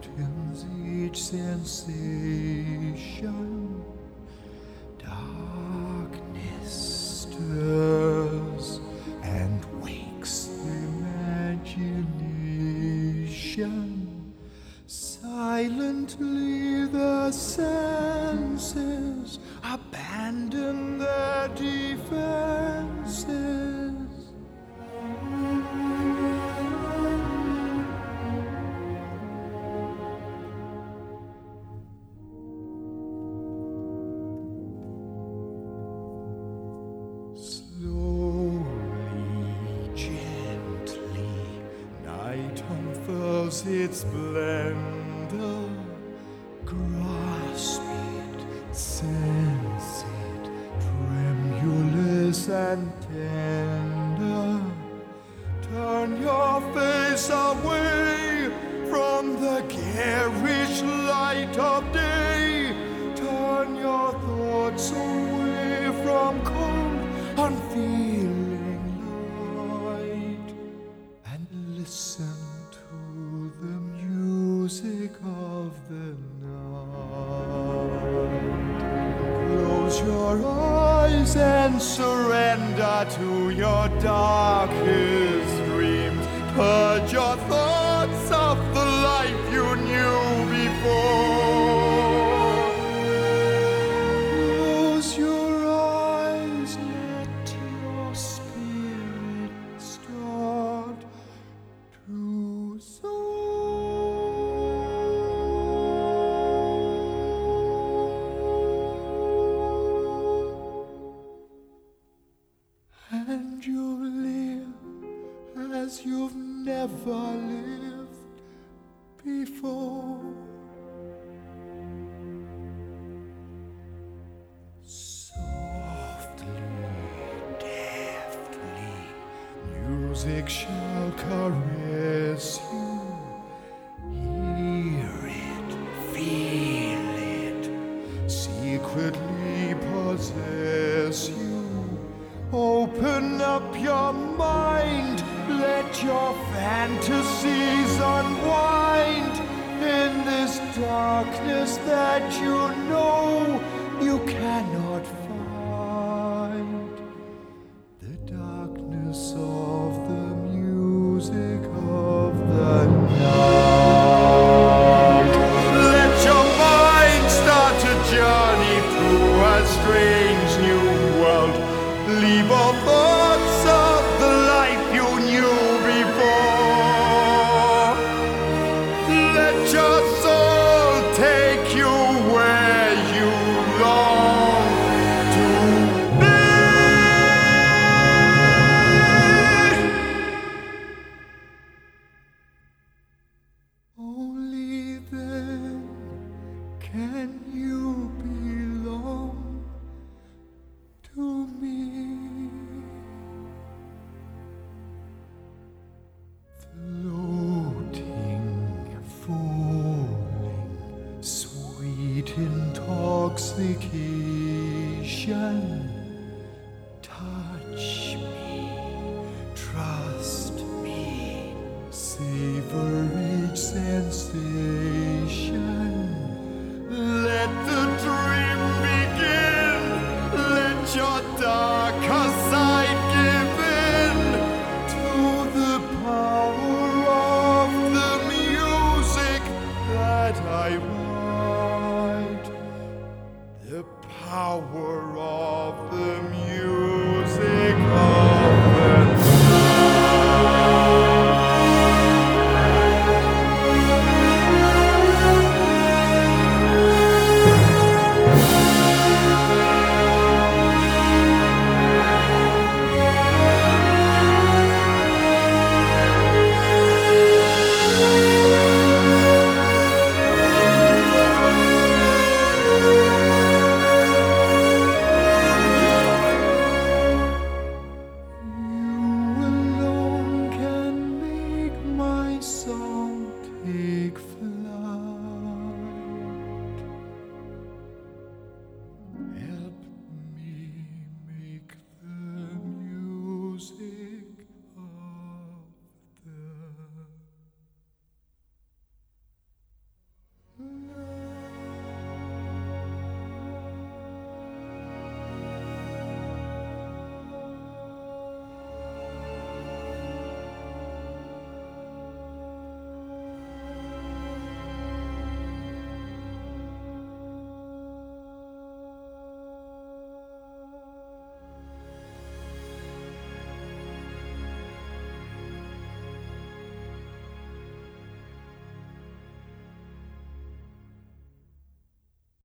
lightens each sensation. Darkness stirs and wakes imagination. Silently the senses abandon their defenses. Slowly, gently, night unfurls its splendor. Grasp it, sense it, tremulous and tender. Turn your face away from the garish light of day. Turn your thoughts away from cold, unfeeling light, and listen to the music of the night. Close your eyes and surrender to your darkest dreams. Purge your thoughts of the life you knew before. Close your eyes, let your spirit start to soar. And you'll live as you've never lived before. Softly, deftly, music shall caress you. Hear it, feel it, secretly possess you. Open up your mind, let your fantasies unwind. In this darkness that you know you cannot